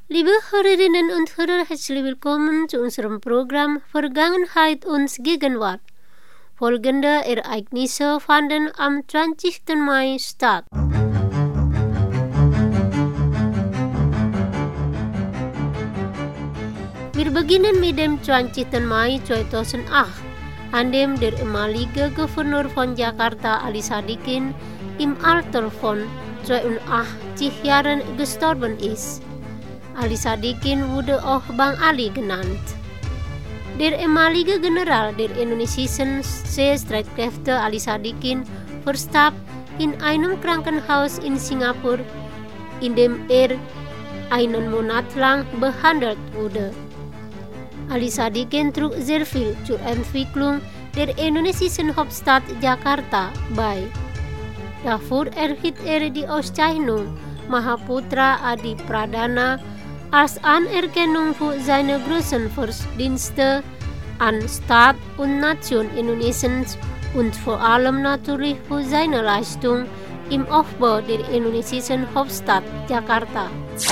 Liebe Hörerinnen und Hörer, herzlich willkommen zu unserem Programm Vergangenheit und Gegenwart. Folgende Ereignisse fanden am 20. Mai statt. Wir beginnen mit dem 20. Mai 2008, an dem der ehemalige Gouverneur von Jakarta Ali Sadikin im Alter von 82 Jahren gestorben ist. Ali Sadikin wurde auch Bang Ali genannt. Der ehemalige General der indonesischen Seestreitkräfte Ali Sadikin verstarb in einem Krankenhaus in Singapur, in dem er einen Monat lang behandelt wurde. Ali Sadikin trug sehr viel zur Entwicklung der indonesischen Hauptstadt Jakarta bei. Dafür erhielt er die Auszeichnung Mahaputra Adi Pradana als Anerkennung für seine großen Verdienste an Staat und Nation Indonesiens und vor allem natürlich für seine Leistung im Aufbau der indonesischen Hauptstadt Jakarta.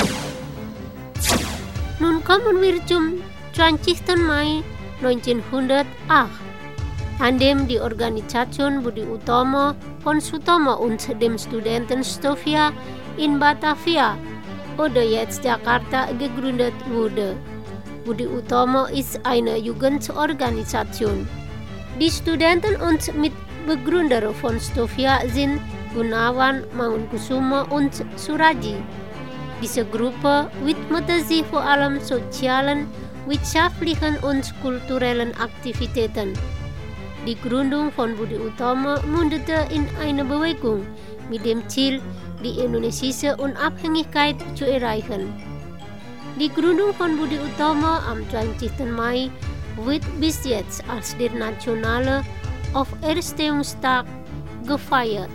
Nun kommen wir zum 20. Mai 1908, an dem die Organisation Budi Utomo von Sutomo und dem Studenten Stovia in Batavia oder jetzt Jakarta gegründet wurde. Budi Utomo ist eine Jugendorganisation. Die Studenten und Mitbegründer von Stovia sind Gunawan, Mangunkusumo und Suraji. Diese Gruppe widmete sich vor allem sozialen, wirtschaftlichen und kulturellen Aktivitäten. Die Gründung von Budi Utomo mündete in eine Bewegung mit dem Ziel, die indonesische Unabhängigkeit zu erreichen. Die Gründung von Budi Utomo am 20. Mai wird bis jetzt als der nationale Auferstehungstag gefeiert.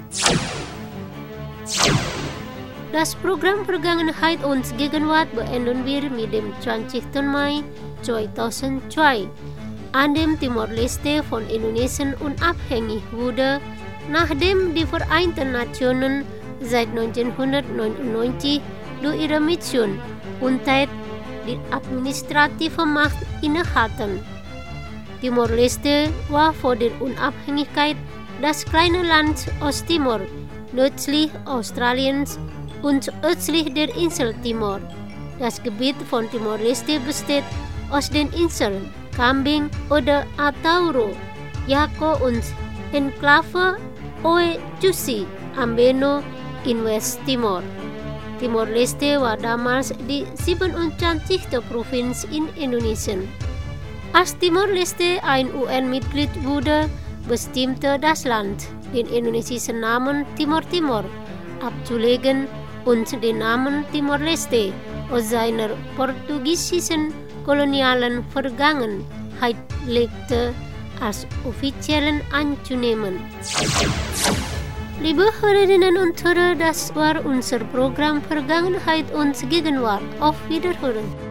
Das Programm Vergangenheit und Gegenwart beenden wir mit dem 20. Mai 2002, an dem Timor-Leste von Indonesien unabhängig wurde, nachdem die Vereinten Nationen seit 1999 durch ihre Mission UNTAD die administrative Macht innehatten. Timor-Leste war vor der Unabhängigkeit das kleine Land Osttimor, nördlich Australiens und östlich der Insel Timor. Das Gebiet von Timor-Leste besteht aus den Inseln Kambing oder Atauro, Jako und Enklave Oe Jusi, Ambeno in West-Timor. Timor-Leste war damals die 27. Provinz in Indonesien. Als Timor-Leste ein UN-Mitglied wurde, bestimmte das Land, den indonesischen Namen Timor-Timor abzulegen und den Namen Timor-Leste aus seiner portugiesischen kolonialen Vergangenheit legte, als offiziellen anzunehmen. Liebe Hörerinnen und Hörer, das war unser Programm Vergangenheit und Gegenwart. Auf Wiederhören!